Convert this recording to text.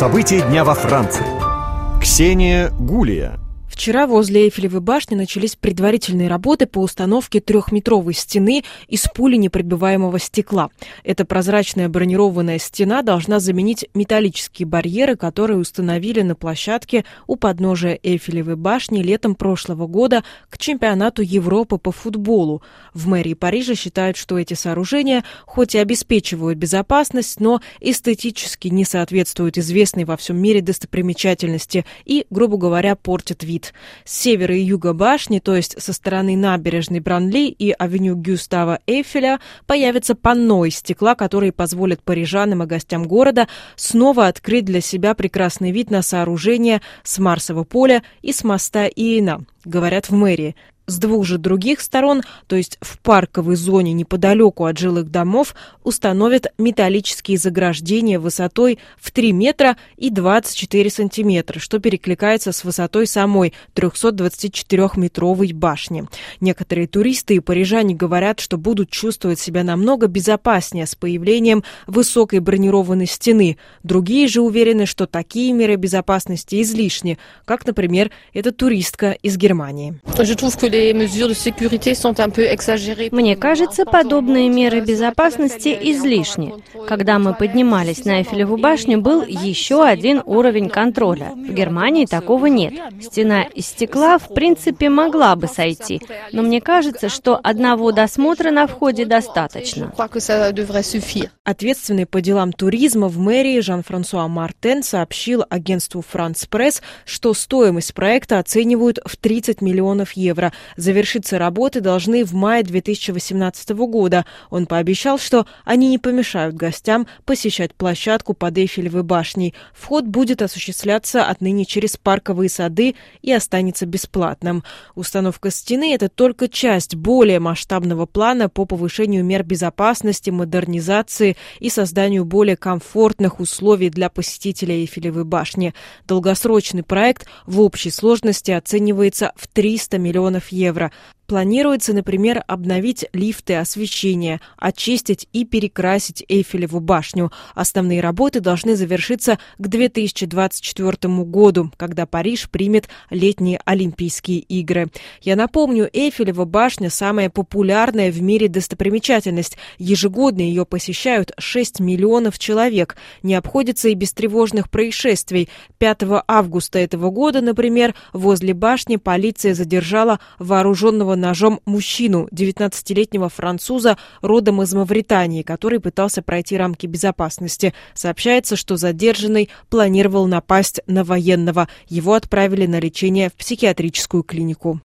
События дня во Франции. Ксения Гулия. Вчера возле Эйфелевой башни начались предварительные работы по установке 3-метровой стены из пуленепробиваемого стекла. Эта прозрачная бронированная стена должна заменить металлические барьеры, которые установили на площадке у подножия Эйфелевой башни летом прошлого года к чемпионату Европы по футболу. В мэрии Парижа считают, что эти сооружения хоть и обеспечивают безопасность, но эстетически не соответствуют известной во всем мире достопримечательности и, грубо говоря, портят вид. С севера и юга башни, то есть со стороны набережной Бранли и авеню Гюстава Эйфеля, появится панно из стекла, которые позволят парижанам и гостям города снова открыть для себя прекрасный вид на сооружение с Марсового поля и с моста Иена, говорят в мэрии. С двух же других сторон, то есть в парковой зоне неподалеку от жилых домов, установят металлические заграждения высотой в 3 метра и 24 сантиметра, что перекликается с высотой самой 324-метровой башни. Некоторые туристы и парижане говорят, что будут чувствовать себя намного безопаснее с появлением высокой бронированной стены. Другие же уверены, что такие меры безопасности излишни, как, например, эта туристка из Германии. Мне кажется, подобные меры безопасности излишни. Когда мы поднимались на Эйфелеву башню, был еще один уровень контроля. В Германии такого нет. Стена из стекла, в принципе, могла бы сойти, но мне кажется, что одного досмотра на входе достаточно. Ответственный по делам туризма в мэрии Жан-Франсуа Мартен сообщил агентству «Франс Пресс», что стоимость проекта оценивают в 30 миллионов евро. Завершиться работы должны в мае 2018 года. Он пообещал, что они не помешают гостям посещать площадку под Эйфелевой башней. Вход будет осуществляться отныне через парковые сады и останется бесплатным. Установка стены – это только часть более масштабного плана по повышению мер безопасности, модернизации и созданию более комфортных условий для посетителей Эйфелевой башни. Долгосрочный проект в общей сложности оценивается в 300 миллионов евро. Планируется, например, обновить лифты освещения, очистить и перекрасить Эйфелеву башню. Основные работы должны завершиться к 2024 году, когда Париж примет летние Олимпийские игры. Я напомню, Эйфелева башня – самая популярная в мире достопримечательность. Ежегодно ее посещают 6 миллионов человек. Не обходится и без тревожных происшествий. 5 августа этого года, например, возле башни полиция задержала вооруженного ножом мужчину, 19-летнего француза, родом из Мавритании, который пытался пройти рамки безопасности. Сообщается, что задержанный планировал напасть на военного. Его отправили на лечение в психиатрическую клинику.